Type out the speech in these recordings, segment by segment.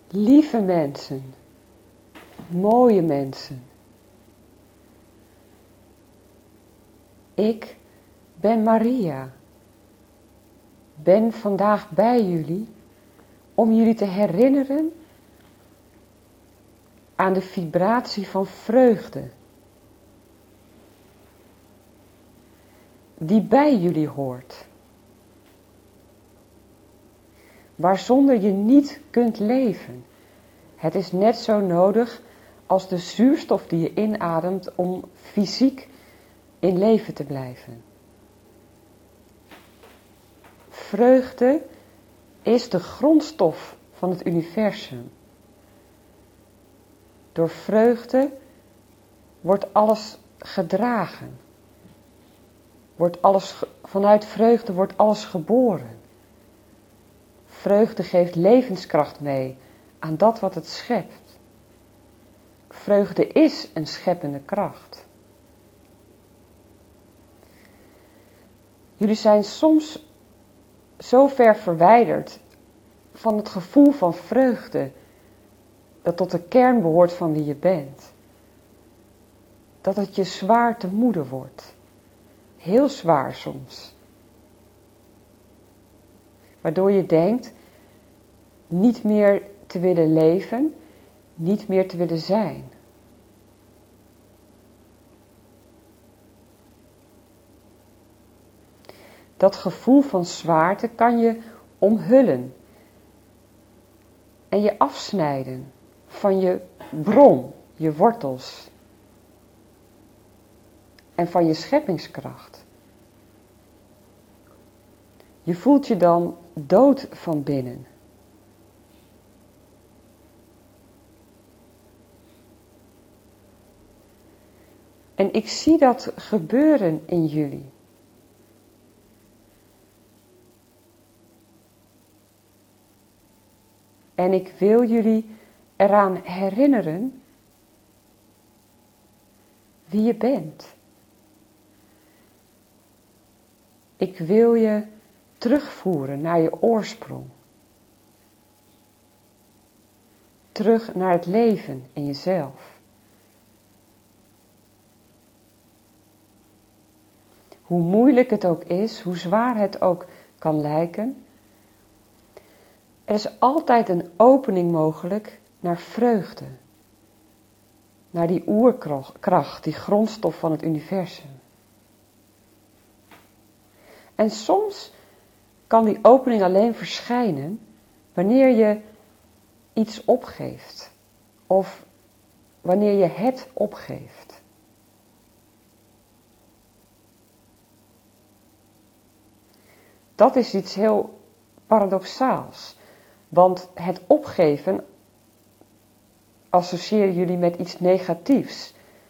Lieve mensen, mooie mensen. Ik ben Maria. Ben vandaag bij jullie om jullie te herinneren aan de vibratie van vreugde die bij jullie hoort. Waar zonder je niet kunt leven. Het is net zo nodig als de zuurstof die je inademt om fysiek in leven te blijven. Vreugde is de grondstof van het universum. Door vreugde wordt alles gedragen. Vanuit vreugde wordt alles geboren. Vreugde geeft levenskracht mee aan dat wat het schept. Vreugde is een scheppende kracht. Jullie zijn soms zo ver verwijderd van het gevoel van vreugde dat tot de kern behoort van wie je bent. Dat het je zwaar te moede wordt. Heel zwaar soms. Waardoor je denkt niet meer te willen leven, niet meer te willen zijn. Dat gevoel van zwaarte kan je omhullen en je afsnijden van je bron, je wortels en van je scheppingskracht. Je voelt je dan dood van binnen. En ik zie dat gebeuren in jullie. En ik wil jullie eraan herinneren wie je bent. Ik wil je terugvoeren naar je oorsprong. Terug naar het leven in jezelf. Hoe moeilijk het ook is, hoe zwaar het ook kan lijken. Er is altijd een opening mogelijk naar vreugde. Naar die oerkracht, die grondstof van het universum. En soms kan die opening alleen verschijnen wanneer je iets opgeeft. Of wanneer je het opgeeft. Dat is iets heel paradoxaals. Want het opgeven associëren jullie met iets negatiefs.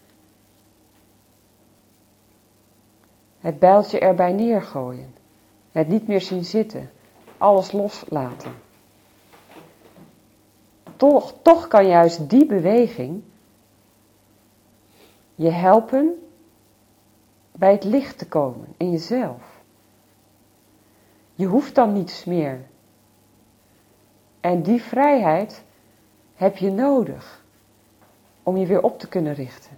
Het bijltje erbij neergooien. Het niet meer zien zitten. Alles loslaten. Toch kan juist die beweging je helpen bij het licht te komen in jezelf. Je hoeft dan niets meer. En die vrijheid heb je nodig om je weer op te kunnen richten.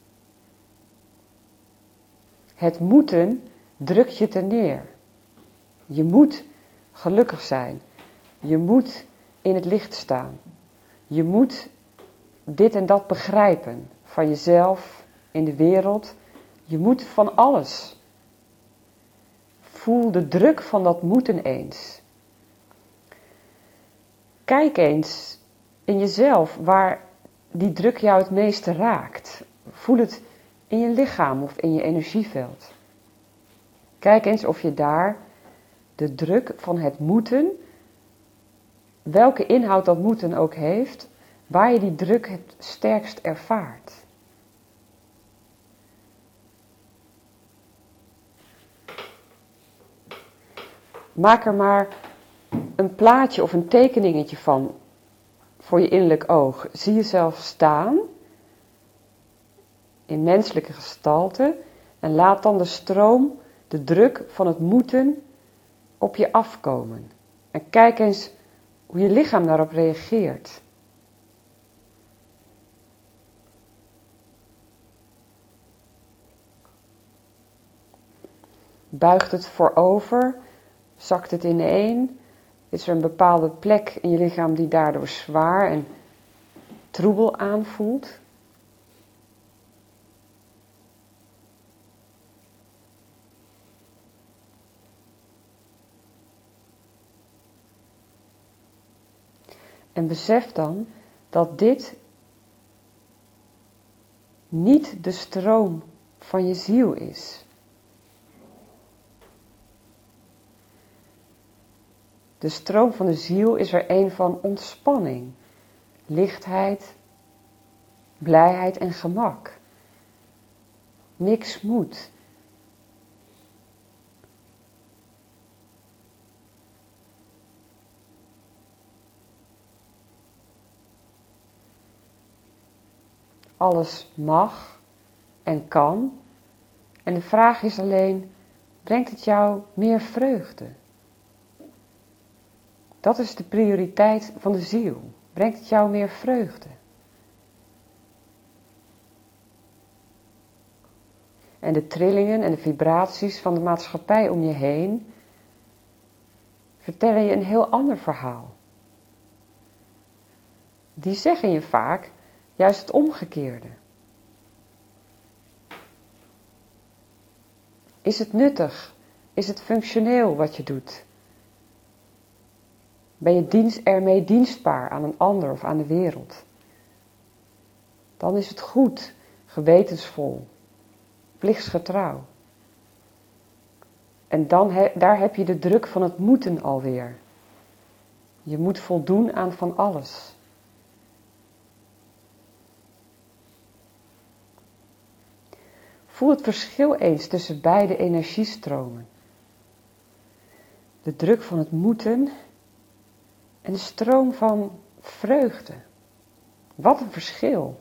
Het moeten drukt je te neer. Je moet gelukkig zijn. Je moet in het licht staan. Je moet dit en dat begrijpen van jezelf, in de wereld. Je moet van alles. Voel de druk van dat moeten eens. Kijk eens in jezelf waar die druk jou het meeste raakt. Voel het in je lichaam of in je energieveld. Kijk eens of je daar de druk van het moeten, welke inhoud dat moeten ook heeft, waar je die druk het sterkst ervaart. Maak er maar een plaatje of een tekeningetje van voor je innerlijk oog. Zie jezelf staan in menselijke gestalte en laat dan de stroom, de druk van het moeten op je afkomen. En kijk eens hoe je lichaam daarop reageert. Buigt het voorover? Zakt het ineen? Is er een bepaalde plek in je lichaam die daardoor zwaar en troebel aanvoelt? En besef dan dat dit niet de stroom van je ziel is. De stroom van de ziel is er een van ontspanning, lichtheid, blijheid en gemak. Niks moet. Alles mag en kan. En de vraag is alleen, brengt het jou meer vreugde? Dat is de prioriteit van de ziel. Brengt het jou meer vreugde? En de trillingen en de vibraties van de maatschappij om je heen vertellen je een heel ander verhaal. Die zeggen je vaak juist het omgekeerde. Is het nuttig? Is het functioneel wat je doet? Ben je ermee dienstbaar aan een ander of aan de wereld? Dan is het goed, gewetensvol, plichtsgetrouw. En daar heb je de druk van het moeten alweer. Je moet voldoen aan van alles. Voel het verschil eens tussen beide energiestromen. De druk van het moeten en de stroom van vreugde. Wat een verschil.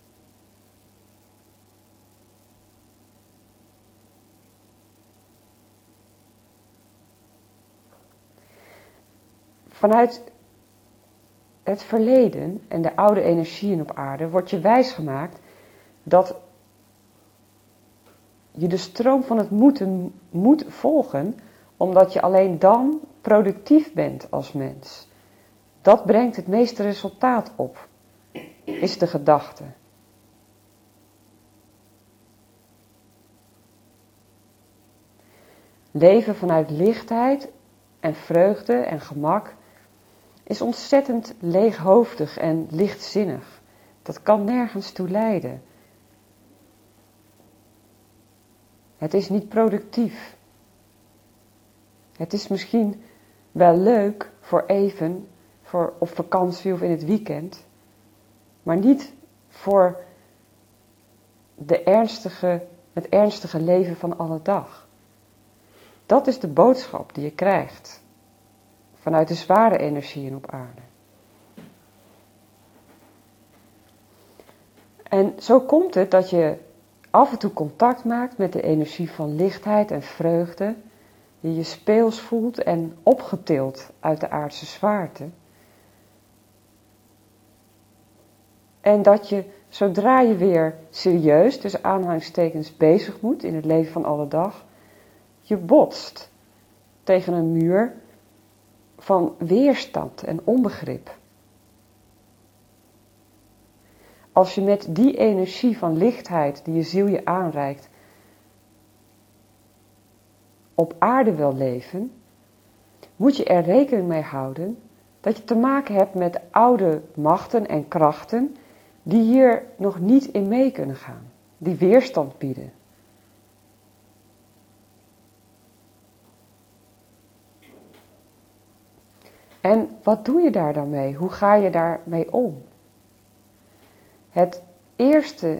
Vanuit het verleden en de oude energieën op aarde wordt je wijsgemaakt dat je de stroom van het moeten moet volgen, omdat je alleen dan productief bent als mens. Dat brengt het meeste resultaat op, is de gedachte. Leven vanuit lichtheid en vreugde en gemak is ontzettend leeghoofdig en lichtzinnig. Dat kan nergens toe leiden. Het is niet productief. Het is misschien wel leuk voor even, voor op vakantie of in het weekend, maar niet voor het ernstige leven van alle dag. Dat is de boodschap die je krijgt vanuit de zware energieën op aarde. En zo komt het dat je af en toe contact maakt met de energie van lichtheid en vreugde, die je speels voelt en opgetild uit de aardse zwaarte. En dat je, zodra je weer serieus, tussen aanhalingstekens, bezig moet in het leven van alle dag, je botst tegen een muur van weerstand en onbegrip. Als je met die energie van lichtheid die je ziel je aanreikt op aarde wil leven, moet je er rekening mee houden dat je te maken hebt met oude machten en krachten die hier nog niet in mee kunnen gaan, die weerstand bieden. En wat doe je daar dan mee? Hoe ga je daarmee om? De eerste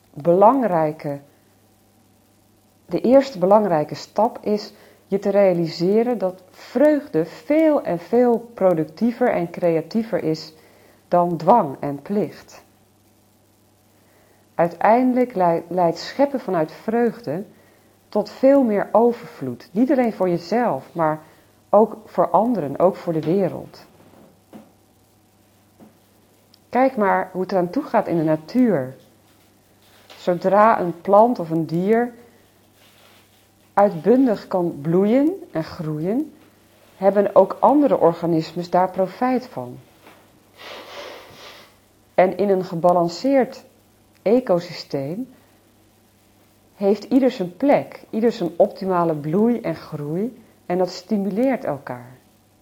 belangrijke stap is je te realiseren dat vreugde veel en veel productiever en creatiever is dan dwang en plicht. Uiteindelijk leidt scheppen vanuit vreugde tot veel meer overvloed. Niet alleen voor jezelf, maar ook voor anderen, ook voor de wereld. Kijk maar hoe het eraan toe gaat in de natuur. Zodra een plant of een dier uitbundig kan bloeien en groeien, hebben ook andere organismen daar profijt van. En in een gebalanceerd ecosysteem heeft ieder zijn plek, ieder zijn optimale bloei en groei en dat stimuleert elkaar.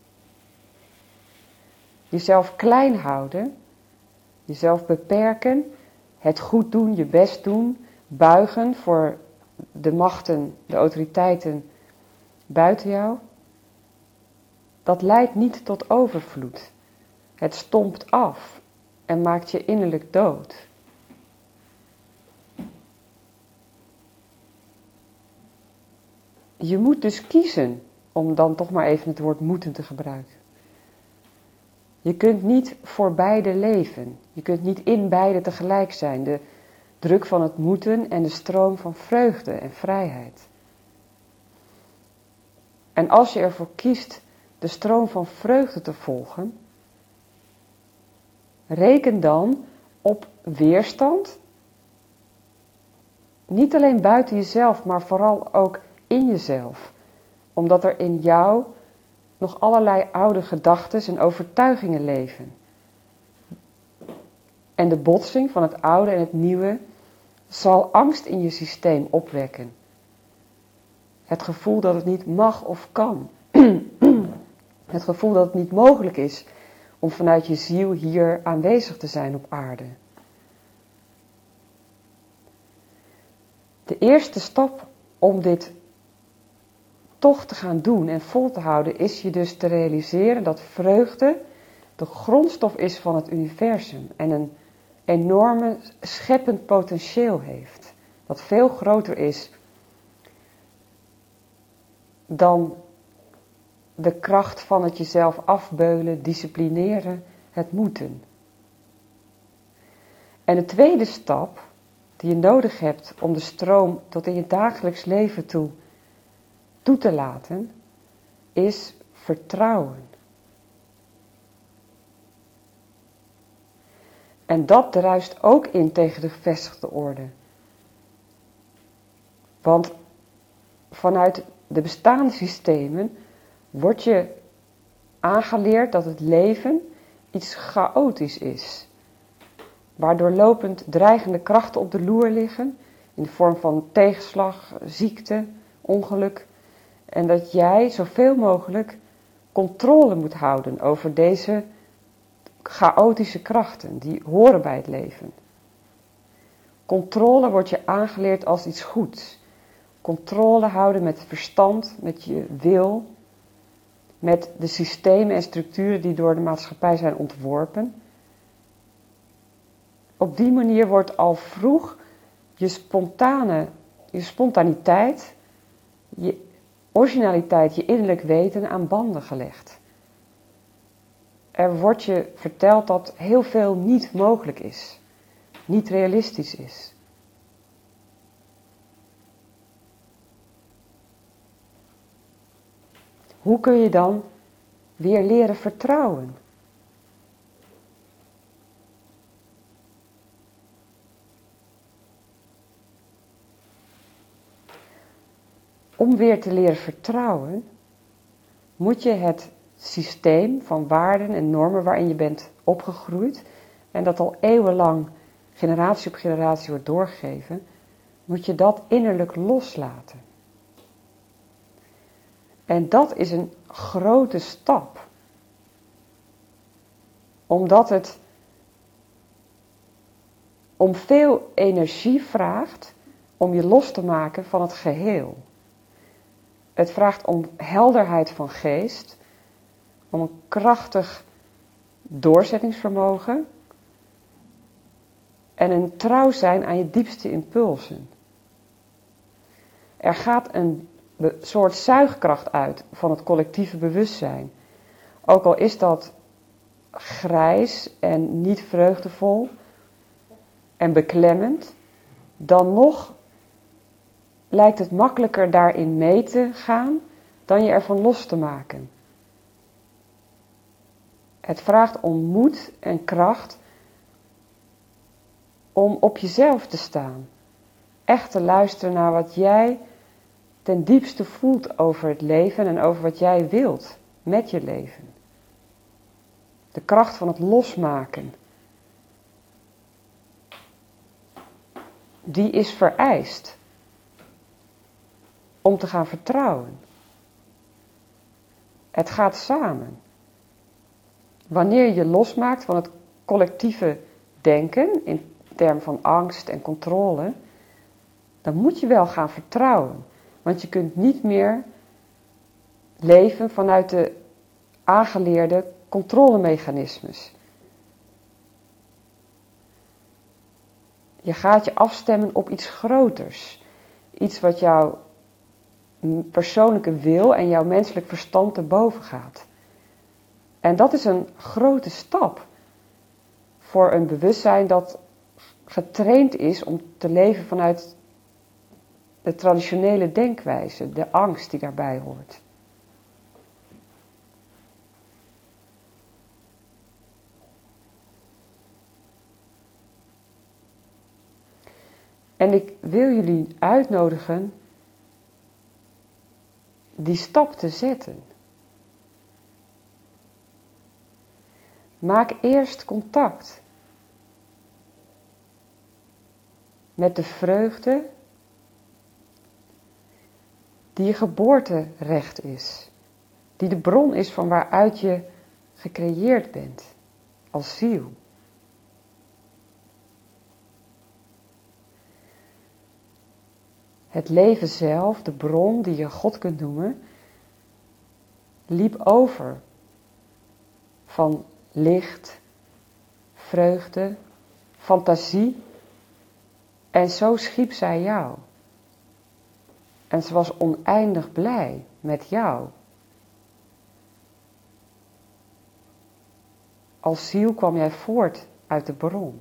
Jezelf klein houden, jezelf beperken, het goed doen, je best doen, buigen voor de machten, de autoriteiten buiten jou, dat leidt niet tot overvloed. Het stompt af en maakt je innerlijk dood. Je moet dus kiezen, om dan toch maar even het woord moeten te gebruiken. Je kunt niet voor beide leven. Je kunt niet in beide tegelijk zijn. De druk van het moeten en de stroom van vreugde en vrijheid. En als je ervoor kiest de stroom van vreugde te volgen, reken dan op weerstand. Niet alleen buiten jezelf, maar vooral ook in jezelf. Omdat er in jou nog allerlei oude gedachten en overtuigingen leven. En de botsing van het oude en het nieuwe zal angst in je systeem opwekken. Het gevoel dat het niet mag of kan. Het gevoel dat het niet mogelijk is om vanuit je ziel hier aanwezig te zijn op aarde. De eerste stap om dit toch te gaan doen en vol te houden is je dus te realiseren dat vreugde de grondstof is van het universum en een enorme scheppend potentieel heeft. Dat veel groter is dan de kracht van het jezelf afbeulen, disciplineren, het moeten. En de tweede stap die je nodig hebt om de stroom tot in je dagelijks leven toe te laten, is vertrouwen. En dat druist ook in tegen de gevestigde orde. Want vanuit de bestaande systemen wordt je aangeleerd dat het leven iets chaotisch is. Waardoor lopend dreigende krachten op de loer liggen, in de vorm van tegenslag, ziekte, ongeluk. En dat jij zoveel mogelijk controle moet houden over deze chaotische krachten, die horen bij het leven. Controle wordt je aangeleerd als iets goeds. Controle houden met verstand, met je wil, met de systemen en structuren die door de maatschappij zijn ontworpen. Op die manier wordt al vroeg je spontaniteit, je originaliteit, je innerlijk weten aan banden gelegd. Er wordt je verteld dat heel veel niet mogelijk is, niet realistisch is. Hoe kun je dan weer leren vertrouwen? Om weer te leren vertrouwen, moet je het systeem van waarden en normen waarin je bent opgegroeid, en dat al eeuwenlang generatie op generatie wordt doorgegeven, moet je dat innerlijk loslaten. En dat is een grote stap. Omdat het om veel energie vraagt om je los te maken van het geheel. Het vraagt om helderheid van geest, om een krachtig doorzettingsvermogen en een trouw zijn aan je diepste impulsen. Er gaat een soort zuigkracht uit van het collectieve bewustzijn. Ook al is dat grijs en niet vreugdevol en beklemmend, dan nog lijkt het makkelijker daarin mee te gaan dan je ervan los te maken. Het vraagt om moed en kracht om op jezelf te staan. Echt te luisteren naar wat jij ten diepste voelt over het leven en over wat jij wilt met je leven. De kracht van het losmaken. Die is vereist om te gaan vertrouwen. Het gaat samen. Wanneer je je losmaakt van het collectieve denken, in termen van angst en controle, dan moet je wel gaan vertrouwen. Want je kunt niet meer leven vanuit de aangeleerde controlemechanismes. Je gaat je afstemmen op iets groters. Iets wat jouw persoonlijke wil en jouw menselijk verstand erboven gaat. En dat is een grote stap voor een bewustzijn dat getraind is om te leven vanuit de traditionele denkwijze, de angst die daarbij hoort. En ik wil jullie uitnodigen die stap te zetten. Maak eerst contact met de vreugde die je geboorterecht is. Die de bron is van waaruit je gecreëerd bent als ziel. Het leven zelf, de bron die je God kunt noemen, liep over van licht, vreugde, fantasie. En zo schiep zij jou. En ze was oneindig blij met jou. Als ziel kwam jij voort uit de bron.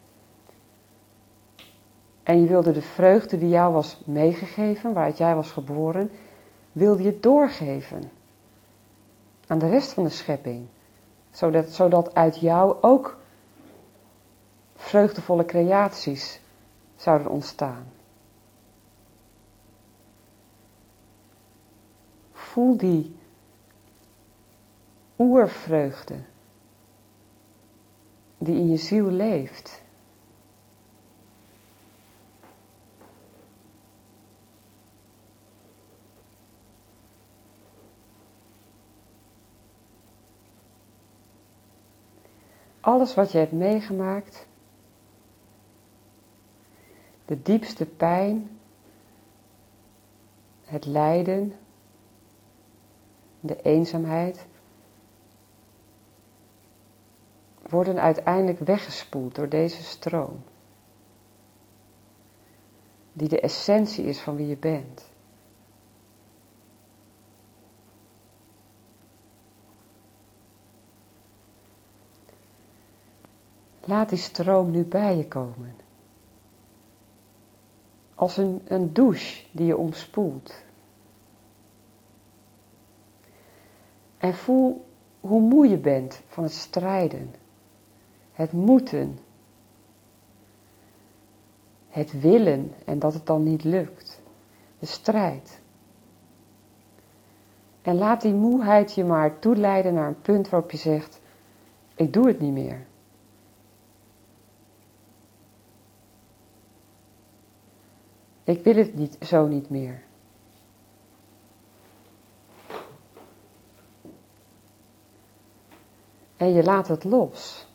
En je wilde de vreugde die jou was meegegeven, waaruit jij was geboren, wilde je doorgeven aan de rest van de schepping. Zodat uit jou ook vreugdevolle creaties zouden ontstaan. Voel die oervreugde die in je ziel leeft. Alles wat je hebt meegemaakt, de diepste pijn, het lijden, de eenzaamheid, worden uiteindelijk weggespoeld door deze stroom. Die de essentie is van wie je bent. Laat die stroom nu bij je komen. Als een douche die je omspoelt. En voel hoe moe je bent van het strijden. Het moeten. Het willen en dat het dan niet lukt. De strijd. En laat die moeheid je maar toeleiden naar een punt waarop je zegt, ik doe het niet meer. Ik wil het zo niet meer. En je laat het los.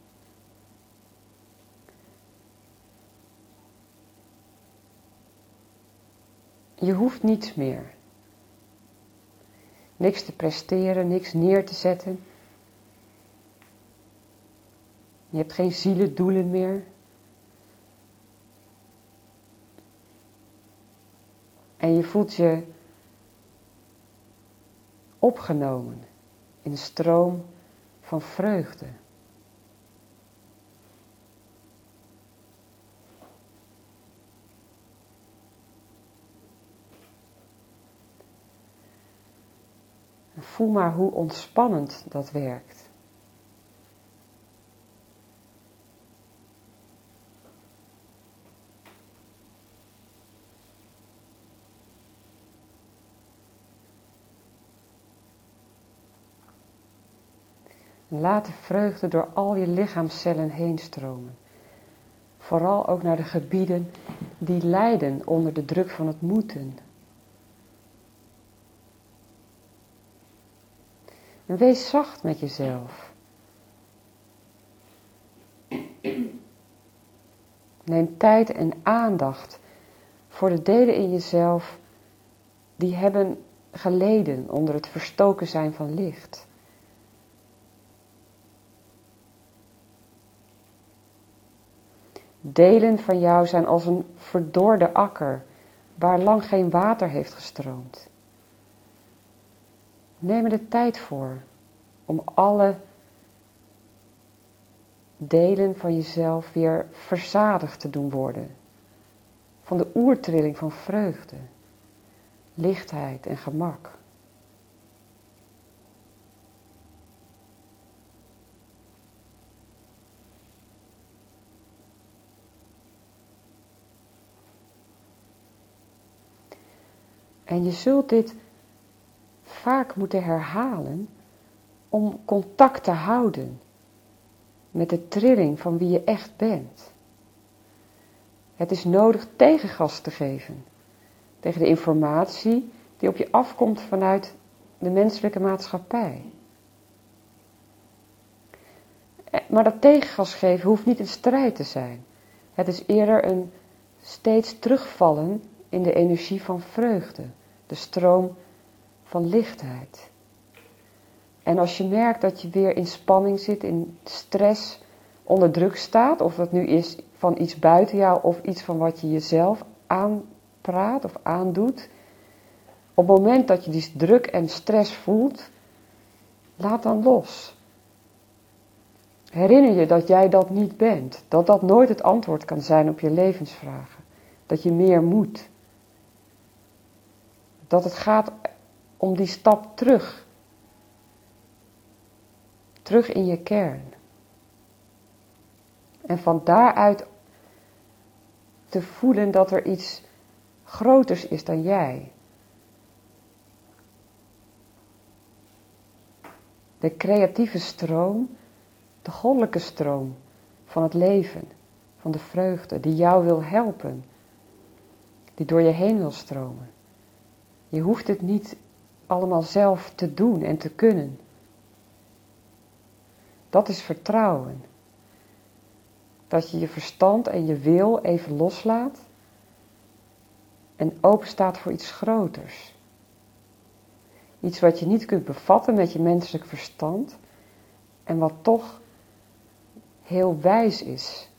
Je hoeft niets meer. Niks te presteren, niks neer te zetten. Je hebt geen zielendoelen meer. En je voelt je opgenomen in een stroom van vreugde. En voel maar hoe ontspannend dat werkt. En laat de vreugde door al je lichaamscellen heen stromen. Vooral ook naar de gebieden die lijden onder de druk van het moeten. En wees zacht met jezelf. Neem tijd en aandacht voor de delen in jezelf die hebben geleden onder het verstoken zijn van licht. Delen van jou zijn als een verdorde akker waar lang geen water heeft gestroomd. Neem er de tijd voor om alle delen van jezelf weer verzadigd te doen worden. Van de oertrilling van vreugde, lichtheid en gemak. En je zult dit vaak moeten herhalen om contact te houden met de trilling van wie je echt bent. Het is nodig tegengas te geven tegen de informatie die op je afkomt vanuit de menselijke maatschappij. Maar dat tegengas geven hoeft niet een strijd te zijn. Het is eerder een steeds terugvallen in de energie van vreugde, de stroom van lichtheid. En als je merkt dat je weer in spanning zit, in stress, onder druk staat, of dat nu is van iets buiten jou of iets van wat je jezelf aanpraat of aandoet, op het moment dat je die druk en stress voelt, laat dan los. Herinner je dat jij dat niet bent, dat dat nooit het antwoord kan zijn op je levensvragen, dat je meer moet. Dat het gaat om die stap terug in je kern. En van daaruit te voelen dat er iets groters is dan jij. De creatieve stroom, de goddelijke stroom van het leven, van de vreugde, die jou wil helpen, die door je heen wil stromen. Je hoeft het niet allemaal zelf te doen en te kunnen. Dat is vertrouwen. Dat je je verstand en je wil even loslaat en open staat voor iets groters. Iets wat je niet kunt bevatten met je menselijk verstand en wat toch heel wijs is.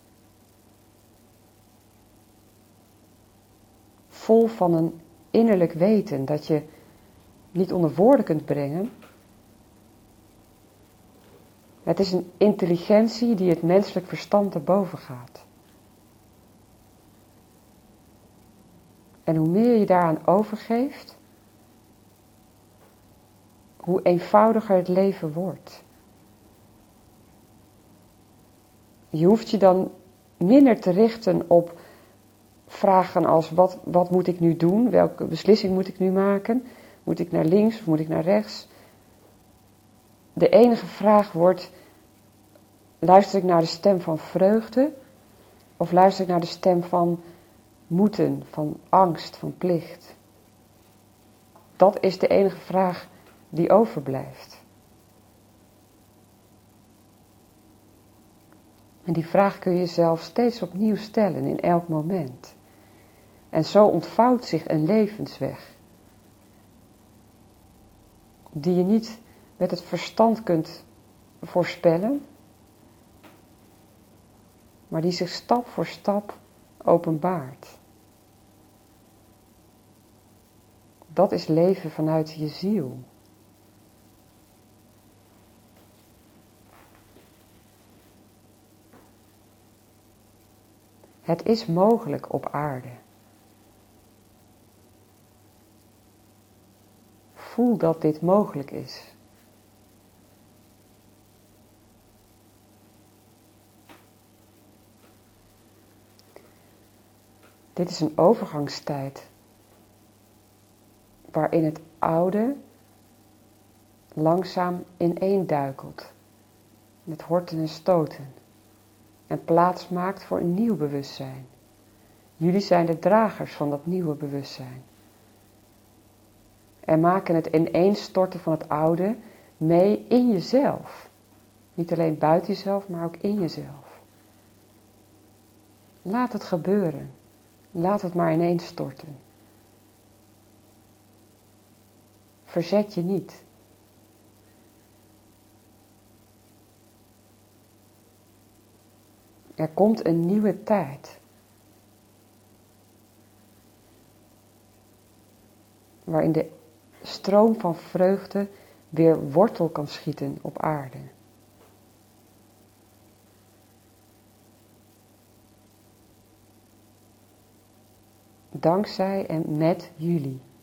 Vol van een innerlijk weten dat je niet onder woorden kunt brengen. Het is een intelligentie die het menselijk verstand erboven gaat. En hoe meer je daaraan overgeeft, hoe eenvoudiger het leven wordt. Je hoeft je dan minder te richten op vragen als wat moet ik nu doen? Welke beslissing moet ik nu maken? Moet ik naar links of moet ik naar rechts? De enige vraag wordt, luister ik naar de stem van vreugde of luister ik naar de stem van moeten, van angst, van plicht? Dat is de enige vraag die overblijft. En die vraag kun je jezelf steeds opnieuw stellen in elk moment. En zo ontvouwt zich een levensweg. Die je niet met het verstand kunt voorspellen. Maar die zich stap voor stap openbaart. Dat is leven vanuit je ziel. Het is mogelijk op aarde. Voel dat dit mogelijk is. Dit is een overgangstijd waarin het oude langzaam ineenduikelt met horten en stoten en plaats maakt voor een nieuw bewustzijn. Jullie zijn de dragers van dat nieuwe bewustzijn. En maken het ineenstorten van het oude mee in jezelf. Niet alleen buiten jezelf, maar ook in jezelf. Laat het gebeuren. Laat het maar ineenstorten. Verzet je niet. Er komt een nieuwe tijd. Waarin de stroom van vreugde weer wortel kan schieten op aarde. Dankzij en met jullie.